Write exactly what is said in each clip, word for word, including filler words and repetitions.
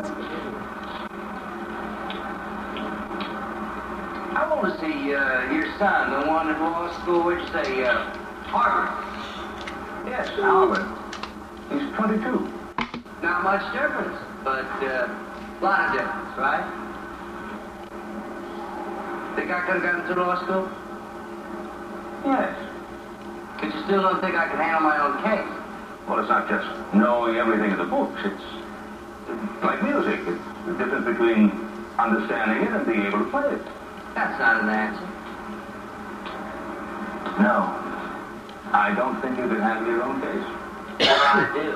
I want to see uh, your son, the one at law school, which say, uh, Harvard. Yes, Harvard. He's twenty-two. Not much difference, but uh, a lot of difference, right? Think I could have gotten through law school? Yes. But you still don't think I can handle my own case? Well, it's not just knowing everything in the books. It's like music. It's the difference between understanding it and being able to play it. That's not an answer. No. I don't think you can handle your own case. Well, I do.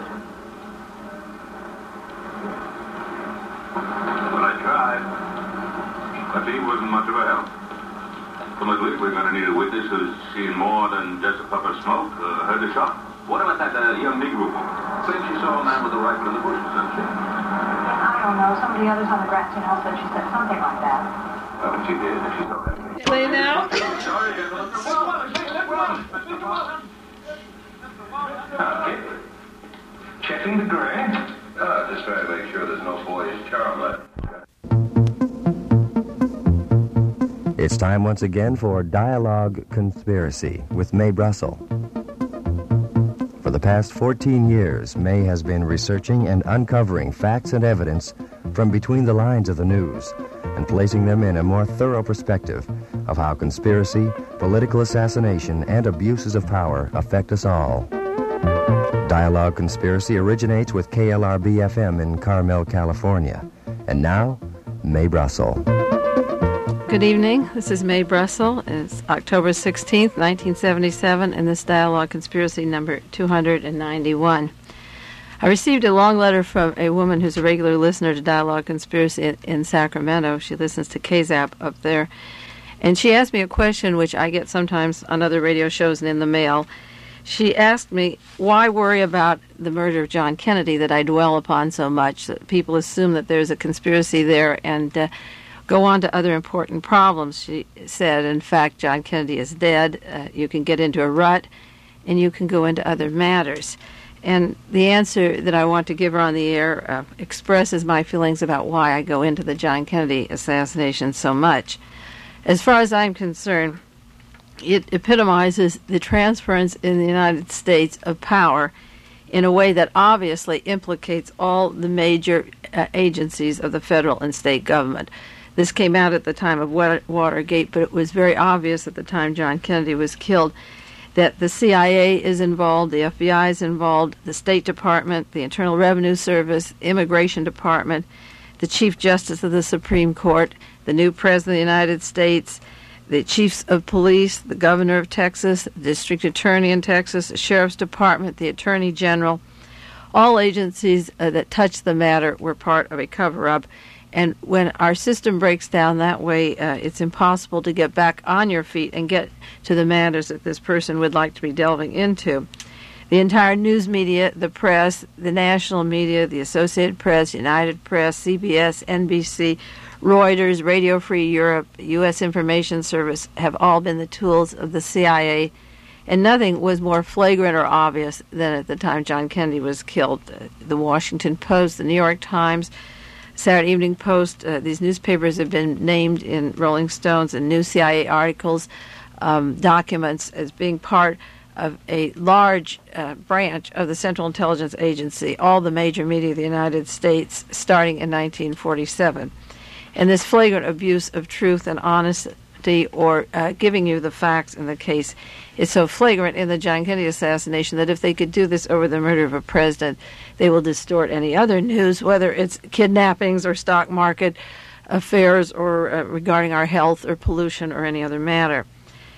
Well, I tried. But he wasn't much of a help. From at least we're going to need a witness who's seen more than just a puff of smoke, uh, heard the shot. What about that uh, young Negro woman? Said she saw a man with a rifle in the bushes, didn't she? I don't know. Some of the others on the grass, you know, said she said something like that. Oh, she did. She saw that. Play now. Okay. Checking the gray. Uh, just trying to make sure there's no boyish charm left. It's time once again for Dialogue Conspiracy with Mae Brussell. For the past fourteen years, Mae has been researching and uncovering facts and evidence from between the lines of the news and placing them in a more thorough perspective of how conspiracy, political assassination, and abuses of power affect us all. Dialogue Conspiracy originates with K L R B F M in Carmel, California. And now, Mae Brussell. Good evening. This is Mae Brussell. It's October sixteenth, nineteen seventy-seven, and this Dialogue Conspiracy number two hundred ninety-one. I received a long letter from a woman who's a regular listener to Dialogue Conspiracy in, in Sacramento. She listens to K Z A P up there. And she asked me a question which I get sometimes on other radio shows and in the mail. She asked me, why worry about the murder of John Kennedy that I dwell upon so much? That people assume that there's a conspiracy there and uh, go on to other important problems. She said, in fact, John Kennedy is dead. Uh, you can get into a rut, and you can go into other matters. And the answer that I want to give her on the air uh, expresses my feelings about why I go into the John Kennedy assassination so much. As far as I'm concerned, it epitomizes the transference in the United States of power in a way that obviously implicates all the major uh, agencies of the federal and state government. This came out at the time of Watergate, but it was very obvious at the time John Kennedy was killed that the C I A is involved, the F B I is involved, the State Department, the Internal Revenue Service, Immigration Department, the Chief Justice of the Supreme Court, the new President of the United States, the chiefs of police, the governor of Texas, the district attorney in Texas, the sheriff's department, the attorney general. All agencies uh, that touched the matter were part of a cover-up. And when our system breaks down that way, uh, it's impossible to get back on your feet and get to the matters that this person would like to be delving into. The entire news media, the press, the national media, the Associated Press, United Press, C B S, N B C, Reuters, Radio Free Europe, U S Information Service have all been the tools of the C I A, and nothing was more flagrant or obvious than at the time John Kennedy was killed. Uh, the Washington Post, the New York Times, Saturday Evening Post, uh, these newspapers have been named in Rolling Stones and new C I A articles, um, documents as being part of a large uh, branch of the Central Intelligence Agency, all the major media of the United States, starting in nineteen forty-seven. And this flagrant abuse of truth and honesty, or uh, giving you the facts in the case, is so flagrant in the John Kennedy assassination that if they could do this over the murder of a president, they will distort any other news, whether it's kidnappings or stock market affairs or uh, regarding our health or pollution or any other matter.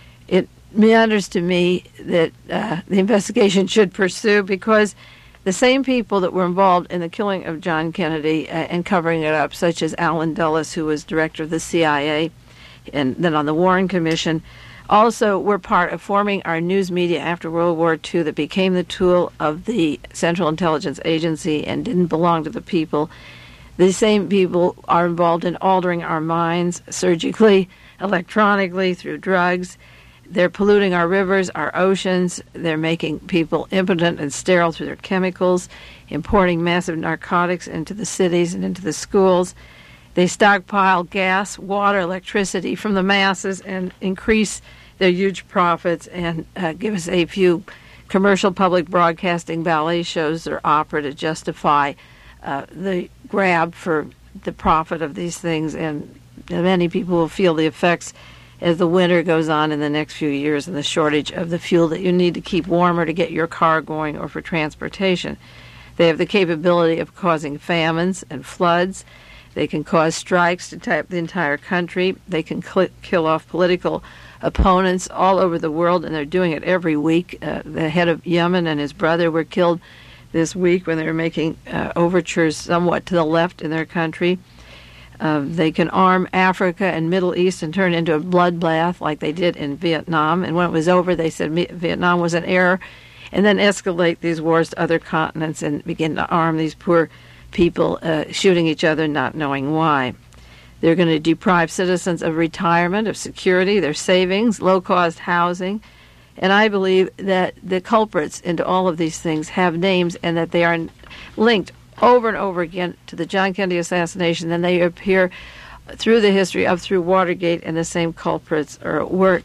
It meanders to me that uh, the investigation should pursue, because the same people that were involved in the killing of John Kennedy uh, and covering it up, such as Allen Dulles, who was director of the C I A, and then on the Warren Commission, also were part of forming our news media after World War Two that became the tool of the Central Intelligence Agency and didn't belong to the people. The same people are involved in altering our minds surgically, electronically, through drugs. They're polluting our rivers, our oceans. They're making people impotent and sterile through their chemicals, importing massive narcotics into the cities and into the schools. They stockpile gas, water, electricity from the masses and increase their huge profits and uh, give us a few commercial public broadcasting ballet shows or opera to justify uh, the grab for the profit of these things. And many people will feel the effects as the winter goes on in the next few years and the shortage of the fuel that you need to keep warmer to get your car going or for transportation. They have the capability of causing famines and floods. They can cause strikes to type the entire country. They can cl- kill off political opponents all over the world, and they're doing it every week. Uh, the head of Yemen and his brother were killed this week when they were making uh, overtures somewhat to the left in their country. Uh, they can arm Africa and Middle East and turn it into a bloodbath like they did in Vietnam. And when it was over, they said Vietnam was an error, and then escalate these wars to other continents and begin to arm these poor people, uh, shooting each other, not knowing why. They're going to deprive citizens of retirement, of security, their savings, low-cost housing. And I believe that the culprits into all of these things have names and that they are linked over and over again to the John Kennedy assassination. Then they appear through the history up through Watergate, and the same culprits are at work.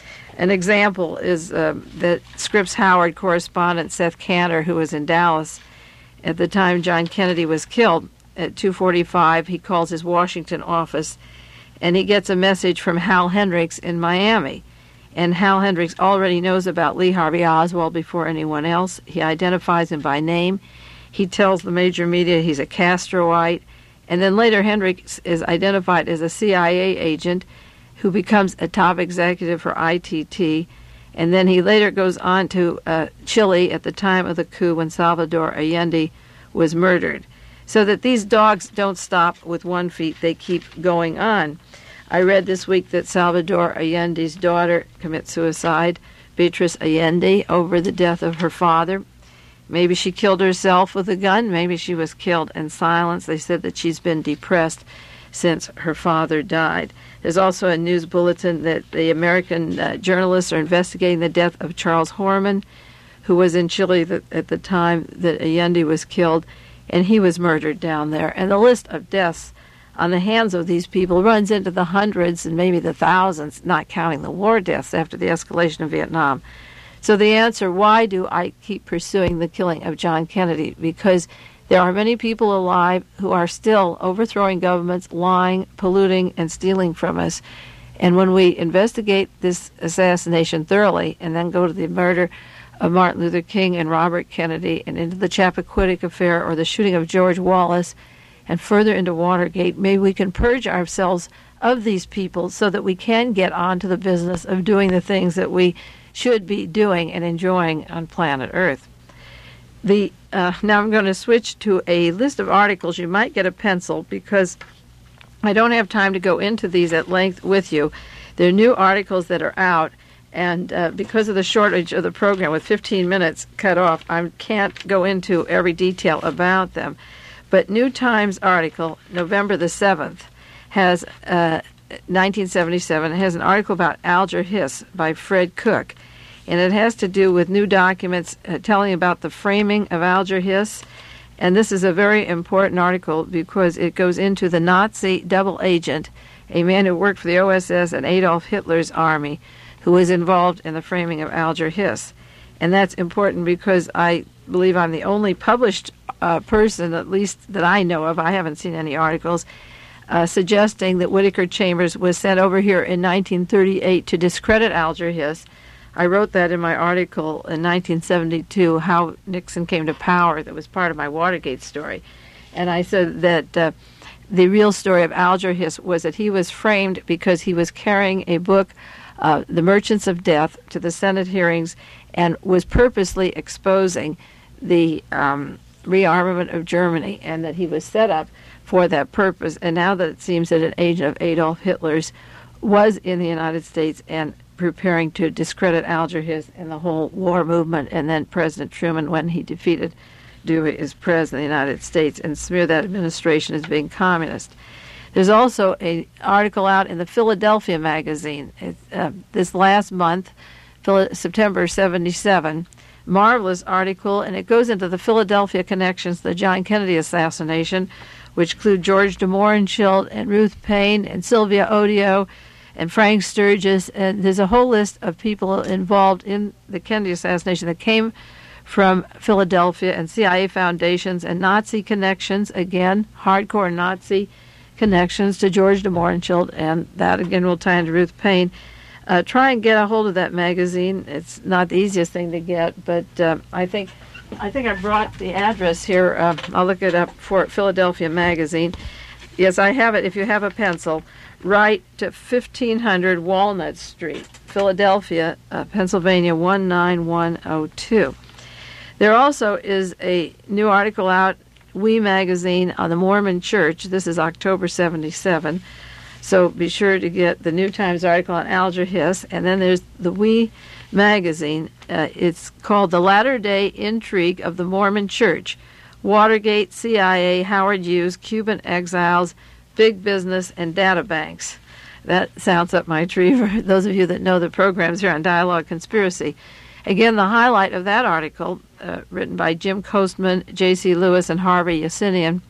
An example is uh, that Scripps Howard correspondent Seth Kanter, who was in Dallas at the time John Kennedy was killed. At two forty-five, he calls his Washington office, and he gets a message from Hal Hendricks in Miami. And Hal Hendricks already knows about Lee Harvey Oswald before anyone else. He identifies him by name. He tells the major media he's a Castroite. And then later Hendricks is identified as a C I A agent who becomes a top executive for I T T. And then he later goes on to uh, Chile at the time of the coup when Salvador Allende was murdered. So that these dogs don't stop with one feet, they keep going on. I read this week that Salvador Allende's daughter commits suicide, Beatriz Allende, over the death of her father. Maybe she killed herself with a gun. Maybe she was killed in silence. They said that she's been depressed since her father died. There's also a news bulletin that the American uh, journalists are investigating the death of Charles Horman, who was in Chile th- at the time that Allende was killed, and he was murdered down there. And the list of deaths on the hands of these people runs into the hundreds and maybe the thousands, not counting the war deaths after the escalation of Vietnam. So the answer, why do I keep pursuing the killing of John Kennedy? Because there are many people alive who are still overthrowing governments, lying, polluting, and stealing from us. And when we investigate this assassination thoroughly and then go to the murder of Martin Luther King and Robert Kennedy and into the Chappaquiddick affair or the shooting of George Wallace and further into Watergate, maybe we can purge ourselves of these people so that we can get on to the business of doing the things that we should be doing and enjoying on planet Earth. The uh, now I'm going to switch to a list of articles. You might get a pencil because I don't have time to go into these at length with you. They're new articles that are out, and uh, because of the shortage of the program with fifteen minutes cut off, I can't go into every detail about them. But New Times article, November the seventh, has uh, nineteen seventy-seven, has an article about Alger Hiss by Fred Cook. And it has to do with new documents uh, telling about the framing of Alger Hiss. And this is a very important article because it goes into the Nazi double agent, a man who worked for the O S S and Adolf Hitler's army, who was involved in the framing of Alger Hiss. And that's important because I believe I'm the only published uh, person, at least that I know of, I haven't seen any articles, uh, suggesting that Whittaker Chambers was sent over here in nineteen thirty-eight to discredit Alger Hiss. I wrote that in my article in nineteen seventy-two, How Nixon Came to Power, that was part of my Watergate story. And I said that uh, the real story of Alger Hiss was that he was framed because he was carrying a book, uh, The Merchants of Death, to the Senate hearings and was purposely exposing the um, rearmament of Germany, and that he was set up for that purpose. And now that it seems that an agent of Adolf Hitler's was in the United States and preparing to discredit Alger Hiss and the whole war movement, and then President Truman, when he defeated Dewey as president of the United States, and smear that administration as being communist. There's also an article out in the Philadelphia magazine it, uh, this last month, Phil- September seventy-seven. Marvelous article, and it goes into the Philadelphia connections to the John Kennedy assassination, which include George de Mohrenschildt and Ruth Paine and Sylvia Odio and Frank Sturgis. And there's a whole list of people involved in the Kennedy assassination that came from Philadelphia, and C I A foundations and Nazi connections, again, hardcore Nazi connections to George de Mohrenschildt, and that again will tie into Ruth Paine. Uh, try and get a hold of that magazine. It's not the easiest thing to get, but uh, I think I think I brought the address here. Uh, I'll look it up for Philadelphia Magazine. Yes, I have it. If you have a pencil, write to fifteen hundred Walnut Street, Philadelphia, uh, Pennsylvania, one nine one oh two. There also is a new article out, We Magazine, on the Mormon Church. This is October seventy-seven. So be sure to get the New Times article on Alger Hiss. And then there's the We Magazine. Uh, it's called The Latter-day Intrigue of the Mormon Church. Watergate, C I A, Howard Hughes, Cuban exiles, big business, and data banks. That sounds up my tree for those of you that know the programs here on Dialogue Conspiracy. Again, the highlight of that article, uh, written by Jim Coastman, J C. Lewis, and Harvey Yasinian,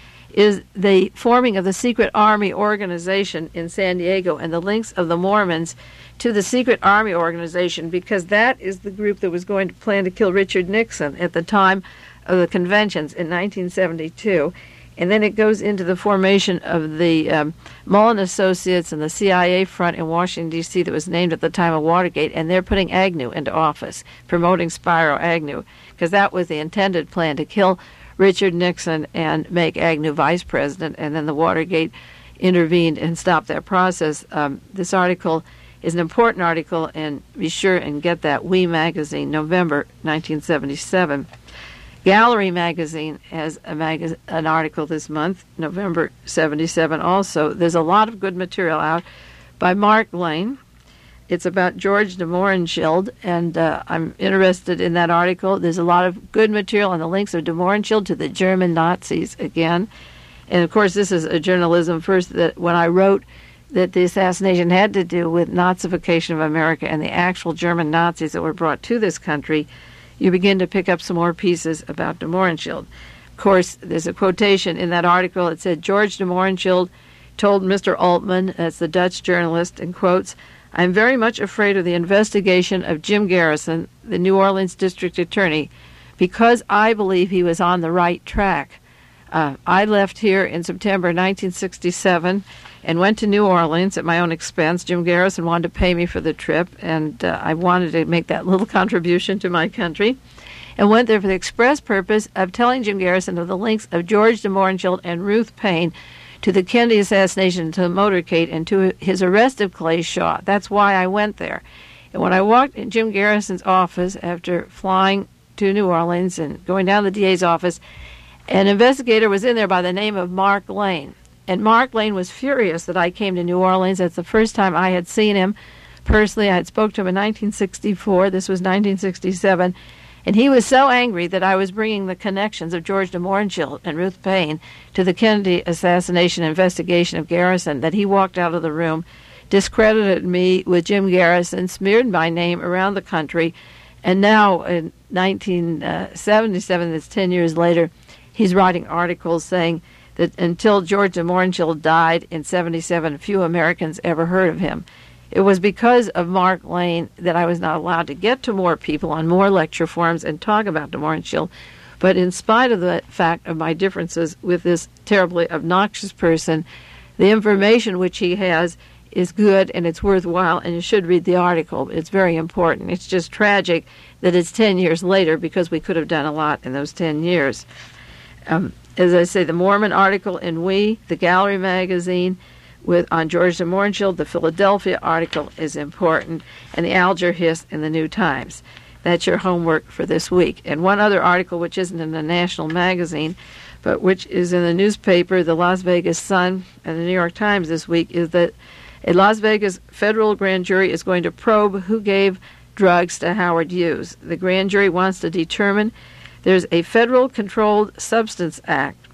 is the forming of the Secret Army organization in San Diego and the links of the Mormons to the Secret Army organization, because that is the group that was going to plan to kill Richard Nixon at the time of the conventions in nineteen seventy-two. And then it goes into the formation of the um, Mullen Associates and the C I A front in Washington, D C that was named at the time of Watergate, and they're putting Agnew into office, promoting Spiro Agnew, because that was the intended plan, to kill Richard Nixon and make Agnew vice president, and then the Watergate intervened and stopped that process. Um, this article is an important article, and be sure and get that. We Magazine, November nineteen seventy-seven. Gallery Magazine has a mag- an article this month, November seventy-seven also. There's a lot of good material out by Mark Lane. It's about George de Mohrenschildt, and uh, I'm interested in that article. There's a lot of good material on the links of de Mohrenschildt to the German Nazis again. And, of course, this is a journalism first, that when I wrote that the assassination had to do with Nazification of America and the actual German Nazis that were brought to this country, you begin to pick up some more pieces about de Mohrenschildt. Of course, there's a quotation in that article. It said, George de Mohrenschildt told Mister Altman, that's the Dutch journalist, in quotes, I'm very much afraid of the investigation of Jim Garrison, the New Orleans district attorney, because I believe he was on the right track. Uh, I left here in September nineteen sixty-seven and went to New Orleans at my own expense. Jim Garrison wanted to pay me for the trip, and uh, I wanted to make that little contribution to my country, and went there for the express purpose of telling Jim Garrison of the links of George de Mohrenschildt and Ruth Paine to the Kennedy assassination, to the motorcade, and to his arrest of Clay Shaw. That's why I went there. And when I walked in Jim Garrison's office after flying to New Orleans and going down to the D A's office, an investigator was in there by the name of Mark Lane. And Mark Lane was furious that I came to New Orleans. That's the first time I had seen him personally. I had spoke to him in nineteen sixty-four. This was nineteen sixty-seven. And he was so angry that I was bringing the connections of George de Mohrenschildt and Ruth Paine to the Kennedy assassination investigation of Garrison that he walked out of the room, discredited me with Jim Garrison, smeared my name around the country, and now in nineteen seventy-seven, that's ten years later, he's writing articles saying that until George de Mohrenschildt died in seventy-seven, few Americans ever heard of him. It was because of Mark Lane that I was not allowed to get to more people on more lecture forums and talk about de Mohrenschildt. But in spite of the fact of my differences with this terribly obnoxious person, the information which he has is good and it's worthwhile, and you should read the article. It's very important. It's just tragic that it's ten years later, because we could have done a lot in those ten years. Um, as I say, the Mormon article in We, the Gallery Magazine, with on George de Mohrenschildt, the Philadelphia article is important, and the Alger Hiss in the New Times. That's your homework for this week. And one other article, which isn't in the national magazine, but which is in the newspaper, the Las Vegas Sun and the New York Times this week, is that a Las Vegas federal grand jury is going to probe who gave drugs to Howard Hughes. The grand jury wants to determine there's a Federal Controlled Substance Act,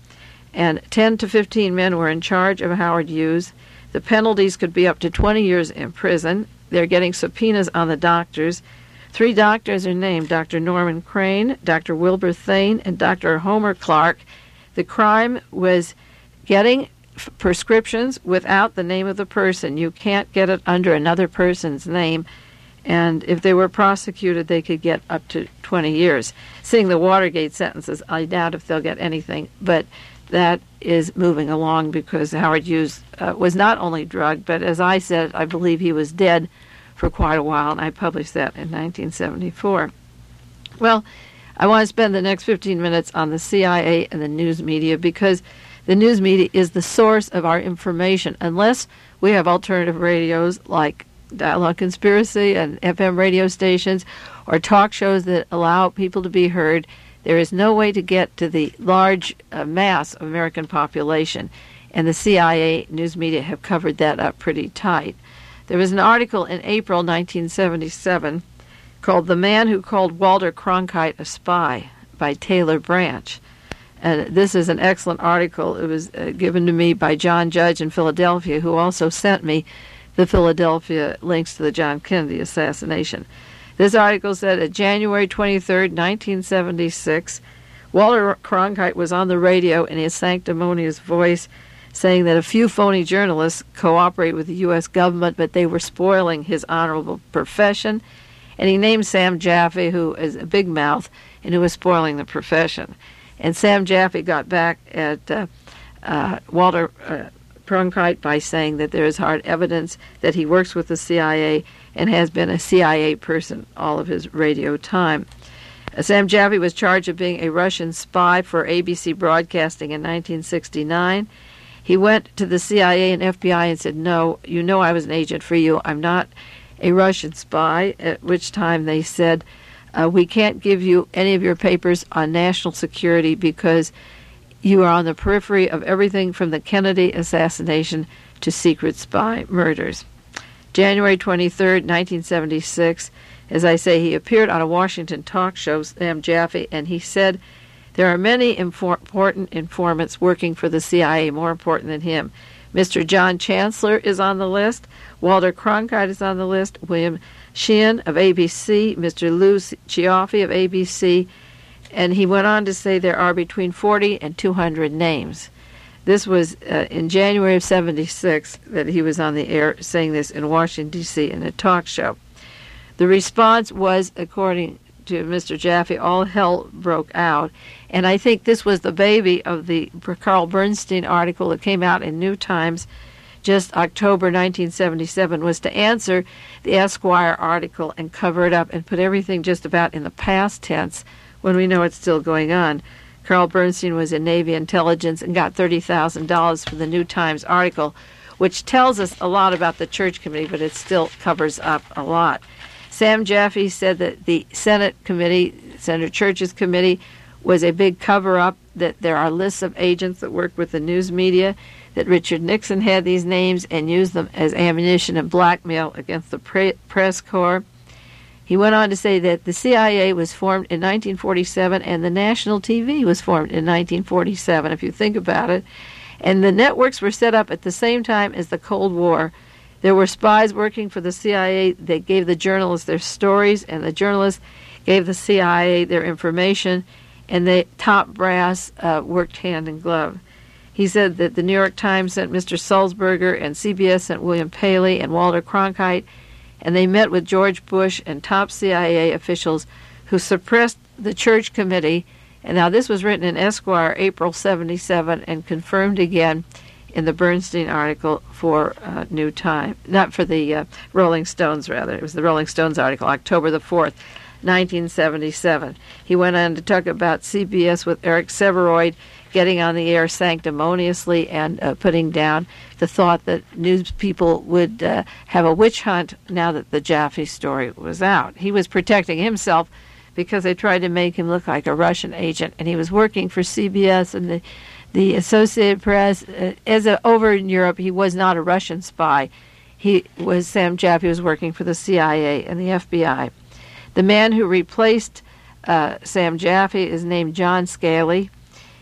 And ten to fifteen men were in charge of Howard Hughes. The penalties could be up to twenty years in prison. They're getting subpoenas on the doctors. Three doctors are named, Doctor Norman Crane, Doctor Wilbur Thane, and Doctor Homer Clark. The crime was getting f- prescriptions without the name of the person. You can't get it under another person's name. And if they were prosecuted, they could get up to twenty years. Seeing the Watergate sentences, I doubt if they'll get anything, but that is moving along because Howard Hughes uh, was not only drugged, but as I said, I believe he was dead for quite a while, and I published that in nineteen seventy-four. Well, I want to spend the next fifteen minutes on the C I A and the news media because the news media is the source of our information. Unless we have alternative radios like Dialogue Conspiracy and F M radio stations or talk shows that allow people to be heard, there is no way to get to the large uh, mass of American population, and the C I A news media have covered that up pretty tight. There was an article in April nineteen seventy-seven called "The Man Who Called Walter Cronkite a Spy" by Taylor Branch. And this is an excellent article. It was uh, given to me by John Judge in Philadelphia, who also sent me the Philadelphia links to the John Kennedy assassination. This article said, at January twenty-third, nineteen seventy-six, Walter Cronkite was on the radio in his sanctimonious voice saying that a few phony journalists cooperate with the U S government, but they were spoiling his honorable profession. And he named Sam Jaffe, who is a big mouth, and who was spoiling the profession. And Sam Jaffe got back at uh, uh, Walter uh, Cronkite by saying that there is hard evidence that he works with the C I A and has been a C I A person all of his radio time. Uh, Sam Jaffe was charged of being a Russian spy for A B C Broadcasting in nineteen sixty-nine. He went to the C I A and F B I and said, "No, you know I was an agent for you. I'm not a Russian spy," at which time they said, uh, we can't give you any of your papers on national security because you are on the periphery of everything from the Kennedy assassination to secret spy murders. January twenty-third, nineteen seventy-six, as I say, he appeared on a Washington talk show, Sam Jaffe, and he said, there are many infor- important informants working for the C I A, more important than him. Mister John Chancellor is on the list. Walter Cronkite is on the list. William Sheehan of A B C. Mister Lou Cioffi of A B C. And he went on to say there are between forty and two hundred names. This was uh, in January of seventy-six that he was on the air saying this in Washington, D C in a talk show. The response was, according to Mister Jaffe, all hell broke out. And I think this was the baby of the Carl Bernstein article that came out in New Times just October nineteen seventy-seven, was to answer the Esquire article and cover it up and put everything just about in the past tense when we know it's still going on. Carl Bernstein was in Navy intelligence and got thirty thousand dollars for the New Times article, which tells us a lot about the Church Committee, but it still covers up a lot. Sam Jaffe said that the Senate committee, Senator Church's committee, was a big cover-up, that there are lists of agents that work with the news media, that Richard Nixon had these names and used them as ammunition and blackmail against the pre- press corps. He went on to say that the C I A was formed in nineteen forty-seven and the national T V was formed in nineteen forty-seven, if you think about it. And the networks were set up at the same time as the Cold War. There were spies working for the C I A. They gave the journalists their stories, and the journalists gave the C I A their information, and the top brass uh, worked hand in glove. He said that the New York Times sent Mister Sulzberger, and C B S sent William Paley and Walter Cronkite, and they met with George Bush and top C I A officials who suppressed the Church Committee. And now this was written in Esquire, April seventy-seven, and confirmed again in the Bernstein article for uh, New Time, not for the uh, Rolling Stones, rather. It was the Rolling Stones article, October the fourth, nineteen seventy-seven. He went on to talk about C B S with Eric Severoid getting on the air sanctimoniously and uh, putting down the thought that news people would uh, have a witch hunt now that the Jaffe story was out. He was protecting himself because they tried to make him look like a Russian agent, and he was working for C B S and the, the Associated Press. Uh, as a, over in Europe, he was not a Russian spy. He was Sam Jaffe, was working for the C I A and the F B I. The man who replaced uh, Sam Jaffe is named John Scaley.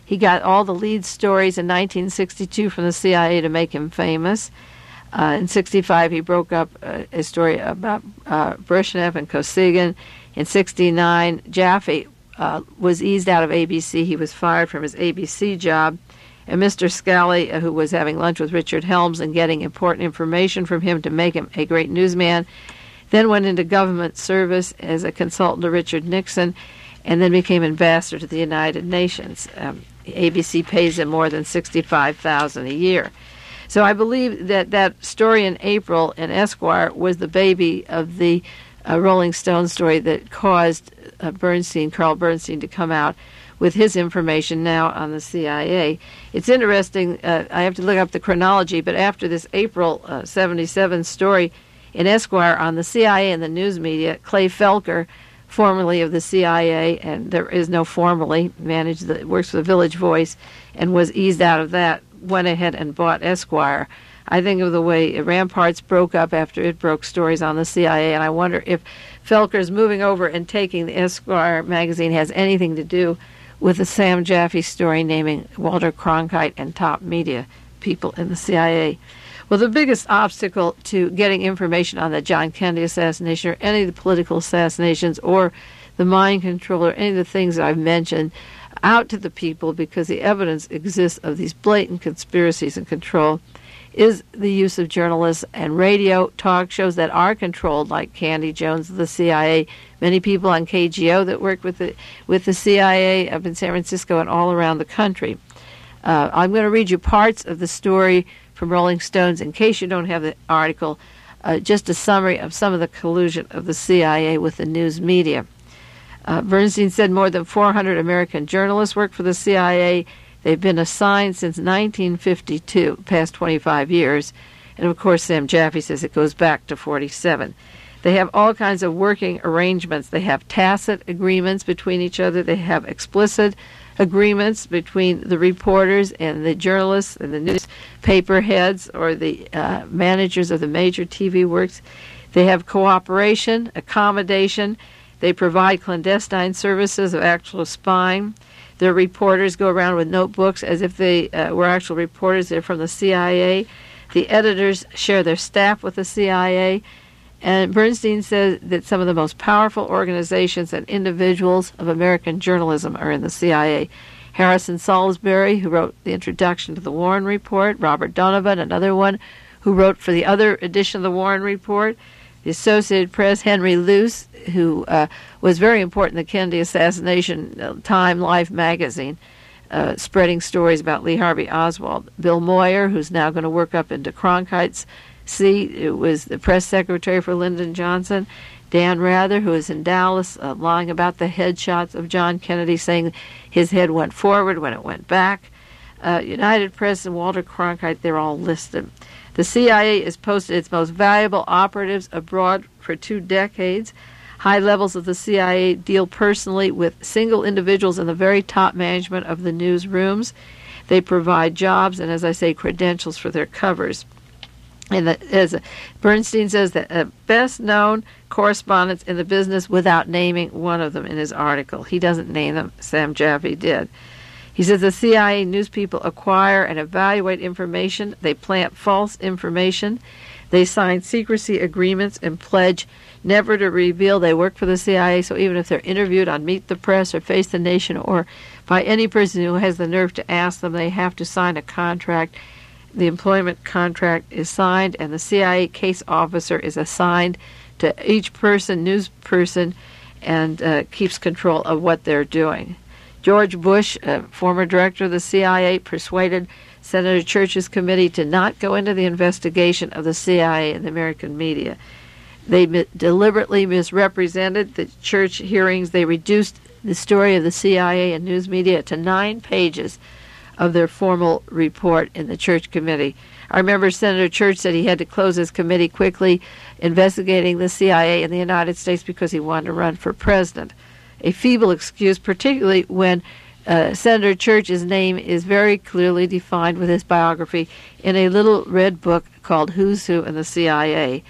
He got all the lead stories in nineteen sixty-two from the C I A to make him famous. Uh, in sixty-five, he broke up uh, a story about uh, Brezhnev and Kosygin. In sixty-nine, Jaffe uh, was eased out of A B C. He was fired from his A B C job. And Mister Scally, uh, who was having lunch with Richard Helms and getting important information from him to make him a great newsman, then went into government service as a consultant to Richard Nixon, and then became ambassador to the United Nations. Um, A B C pays him more than sixty-five thousand dollars a year. So I believe that that story in April in Esquire was the baby of the uh, Rolling Stone story that caused uh, Bernstein, Carl Bernstein, to come out with his information now on the C I A. It's interesting, uh, I have to look up the chronology, but after this April uh, seventy-seven story in Esquire on the C I A and the news media, Clay Felker, formerly of the C I A, and there is no formerly, managed the, works for the Village Voice, and was eased out of that, went ahead and bought Esquire. I think of the way Ramparts broke up after it broke stories on the C I A, and I wonder if Felker's moving over and taking the Esquire magazine has anything to do with the Sam Jaffe story naming Walter Cronkite and top media people in the C I A. Well, the biggest obstacle to getting information on the John Kennedy assassination or any of the political assassinations or the mind control or any of the things that I've mentioned out to the people, because the evidence exists of these blatant conspiracies and control, is the use of journalists and radio talk shows that are controlled, like Candy Jones of the C I A, many people on K G O that work with the with the C I A up in San Francisco and all around the country. Uh, I'm going to read you parts of the story from Rolling Stones in case you don't have the article, uh, just a summary of some of the collusion of the C I A with the news media. Uh, Bernstein said more than four hundred American journalists work for the C I A. They've been assigned since nineteen fifty-two, past twenty-five years. And, of course, Sam Jaffe says it goes back to forty-seven. They have all kinds of working arrangements. They have tacit agreements between each other. They have explicit agreements between the reporters and the journalists and the newspaper heads or the uh, managers of the major T V works. They have cooperation, accommodation. They provide clandestine services of actual spying. Their reporters go around with notebooks as if they uh, were actual reporters. They're from the C I A. The editors share their staff with the C I A. And Bernstein says that some of the most powerful organizations and individuals of American journalism are in the C I A. Harrison Salisbury, who wrote the introduction to the Warren Report, Robert Donovan, another one who wrote for the other edition of the Warren Report, the Associated Press, Henry Luce, who uh, was very important in the Kennedy assassination, uh, Time Life magazine, uh, spreading stories about Lee Harvey Oswald. Bill Moyer, who's now going to work up into Cronkite's seat, it was the press secretary for Lyndon Johnson. Dan Rather, who is in Dallas, uh, lying about the headshots of John Kennedy, saying his head went forward when it went back. Uh, United Press and Walter Cronkite, they're all listed. The C I A has posted its most valuable operatives abroad for two decades. High levels of the C I A deal personally with single individuals in the very top management of the newsrooms. They provide jobs and, as I say, credentials for their covers. And the, as Bernstein says, the uh, best-known correspondents in the business without naming one of them in his article. He doesn't name them. Sam Jaffe did. He says the C I A news people acquire and evaluate information. They plant false information. They sign secrecy agreements and pledge never to reveal they work for the C I A. So even if they're interviewed on Meet the Press or Face the Nation or by any person who has the nerve to ask them, they have to sign a contract. The employment contract is signed, and the C I A case officer is assigned to each person, news person, and uh, keeps control of what they're doing. George Bush, uh, former director of the C I A, persuaded Senator Church's committee to not go into the investigation of the C I A and the American media. They mi- deliberately misrepresented the Church hearings. They reduced the story of the C I A and news media to nine pages of their formal report in the Church committee. I remember Senator Church said he had to close his committee quickly investigating the C I A in the United States because he wanted to run for president. A feeble excuse, particularly when uh, Senator Church's name is very clearly defined with his biography in a little red book called Who's Who in the C I A.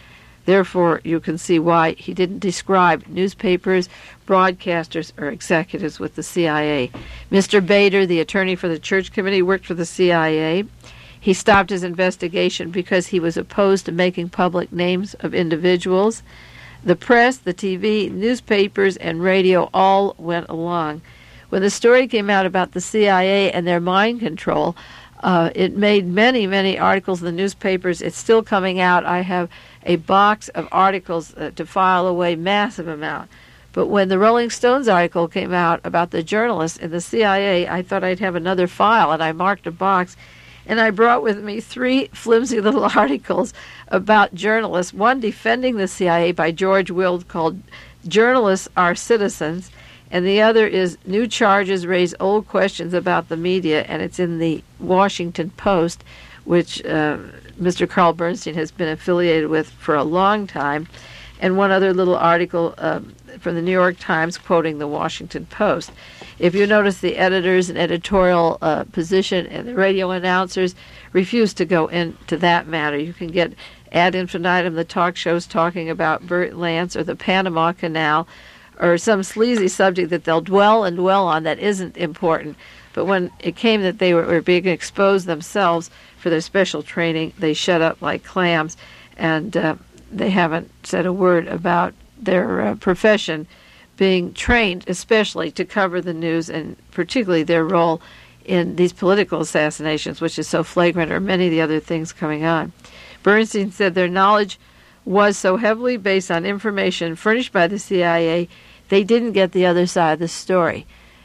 Therefore, you can see why he didn't describe newspapers, broadcasters, or executives with the C I A. Mister Bader, the attorney for the Church Committee, worked for the C I A. He stopped his investigation because he was opposed to making public names of individuals. The press, the T V, newspapers, and radio all went along. When the story came out about the C I A and their mind control, uh, it made many, many articles in the newspapers. It's still coming out. I have a box of articles uh, to file away, massive amount. But when the Rolling Stones article came out about the journalists in the C I A, I thought I'd have another file, and I marked a box. And I brought with me three flimsy little articles about journalists, one defending the C I A by George Wilde called Journalists Are Citizens, and the other is New Charges Raise Old Questions About the Media, and it's in the Washington Post, which uh, Mister Carl Bernstein has been affiliated with for a long time, and one other little article uh, from the New York Times quoting the Washington Post. If you notice, the editors and editorial uh, position and the radio announcers refuse to go into that matter. You can get ad infinitum the talk shows talking about Burt Lance or the Panama Canal or some sleazy subject that they'll dwell and dwell on that isn't important. But when it came that they were, were being exposed themselves for their special training, they shut up like clams, and uh, they haven't said a word about their uh, profession being trained especially to cover the news, and particularly their role in these political assassinations, which is so flagrant, or many of the other things coming on. Bernstein said their knowledge was so heavily based on information furnished by the C I A, they didn't get the other side of the story.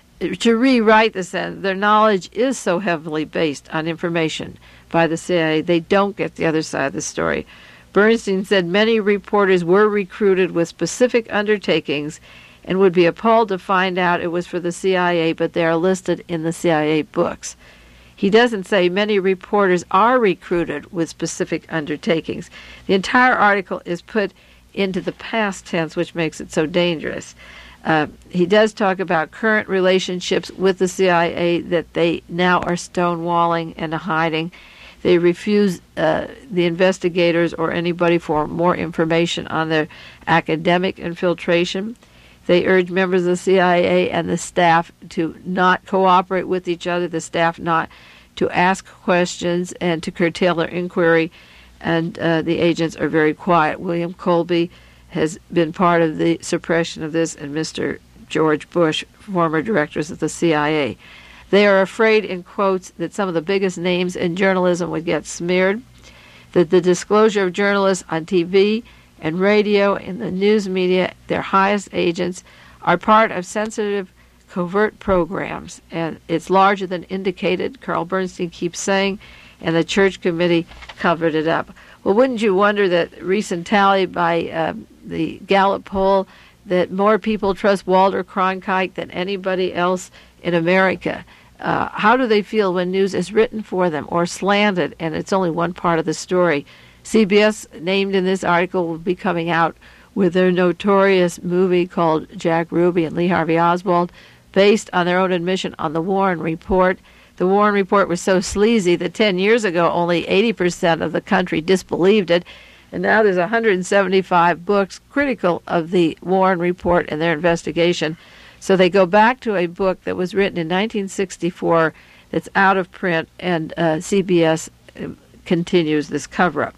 To rewrite the sentence, their knowledge is so heavily based on information by the C I A, they don't get the other side of the story. Bernstein said many reporters were recruited with specific undertakings and would be appalled to find out it was for the C I A, but they are listed in the C I A books. He doesn't say many reporters are recruited with specific undertakings. The entire article is put into the past tense, which makes it so dangerous. Uh, he does talk about current relationships with the C I A, that they now are stonewalling and hiding. They refuse uh, the investigators or anybody for more information on their academic infiltration. They urge members of the C I A and the staff to not cooperate with each other, the staff not to ask questions and to curtail their inquiry, and uh, the agents are very quiet. William Colby has been part of the suppression of this, and Mister George Bush, former directors of the C I A. They are afraid, in quotes, that some of the biggest names in journalism would get smeared, that the disclosure of journalists on T V and radio and the news media, their highest agents, are part of sensitive, covert programs, and it's larger than indicated, Carl Bernstein keeps saying, and the Church Committee covered it up. Well, wouldn't you wonder that recent tally by uh, the Gallup poll that more people trust Walter Cronkite than anybody else in America? Uh, how do they feel when news is written for them or slanted, and it's only one part of the story? C B S, named in this article, will be coming out with their notorious movie called Jack Ruby and Lee Harvey Oswald, based on their own admission on the Warren Report. The Warren Report was so sleazy that ten years ago only eighty percent of the country disbelieved it, and now there's one hundred seventy-five books critical of the Warren Report and their investigation. So they go back to a book that was written in nineteen sixty-four that's out of print, and uh, C B S continues this cover-up.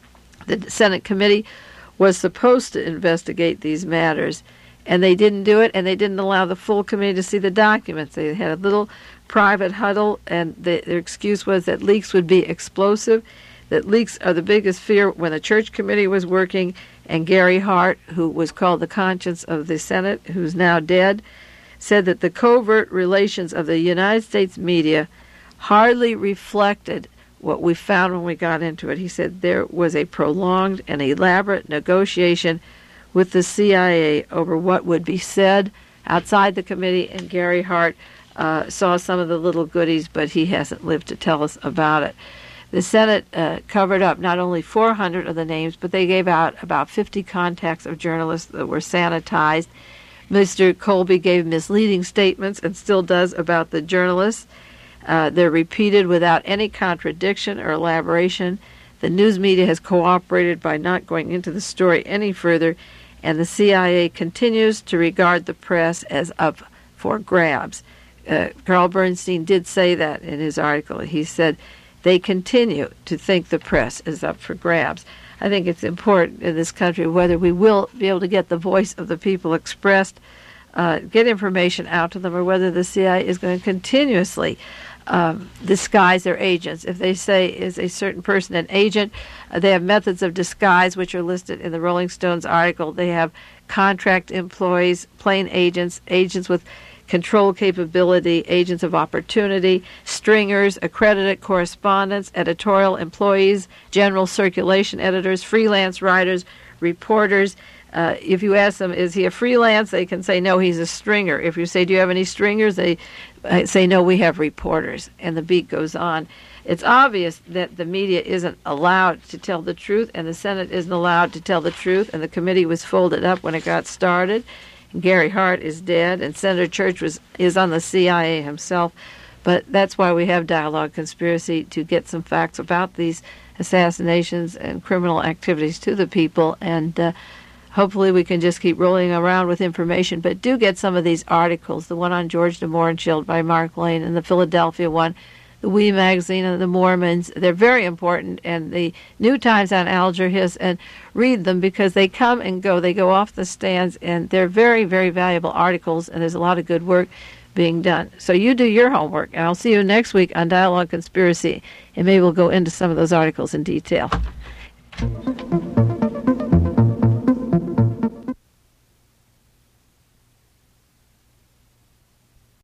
The Senate committee was supposed to investigate these matters, and they didn't do it, and they didn't allow the full committee to see the documents. They had a little private huddle, and the, their excuse was that leaks would be explosive, that leaks are the biggest fear when the Church Committee was working, and Gary Hart, who was called the conscience of the Senate, who's now dead, said that the covert relations of the United States media hardly reflected what we found when we got into it. He said there was a prolonged and elaborate negotiation with the C I A over what would be said outside the committee, and Gary Hart uh, saw some of the little goodies, but he hasn't lived to tell us about it. The Senate uh, covered up not only four hundred of the names, but they gave out about fifty contacts of journalists that were sanitized. Mister Colby gave misleading statements, and still does, about the journalists. Uh, they're repeated without any contradiction or elaboration. The news media has cooperated by not going into the story any further, and the C I A continues to regard the press as up for grabs. Uh, Carl Bernstein did say that in his article. He said they continue to think the press is up for grabs. I think it's important in this country whether we will be able to get the voice of the people expressed, uh, get information out to them, or whether the C I A is going to continuously um, disguise their agents. If they say is a certain person an agent, uh, they have methods of disguise which are listed in the Rolling Stones article. They have contract employees, plain agents, agents with control capability, agents of opportunity, stringers, accredited correspondents, editorial employees, general circulation editors, freelance writers, reporters. Uh, if you ask them, is he a freelance? They can say, no, he's a stringer. If you say, do you have any stringers? They uh, say, no, we have reporters. And the beat goes on. It's obvious that the media isn't allowed to tell the truth, and the Senate isn't allowed to tell the truth, and the committee was folded up when it got started. Gary Hart is dead, and Senator Church was is on the C I A himself. But that's why we have Dialogue Conspiracy, to get some facts about these assassinations and criminal activities to the people. And uh, hopefully we can just keep rolling around with information. But do get some of these articles, the one on George de Mohrenschildt by Mark Lane, and the Philadelphia one, the We magazine and the Mormons. They're very important, and the New Times on Alger Hiss, and read them because they come and go. They go off the stands, and they're very, very valuable articles, and there's a lot of good work being done. So you do your homework, and I'll see you next week on Dialogue Conspiracy, and maybe we'll go into some of those articles in detail.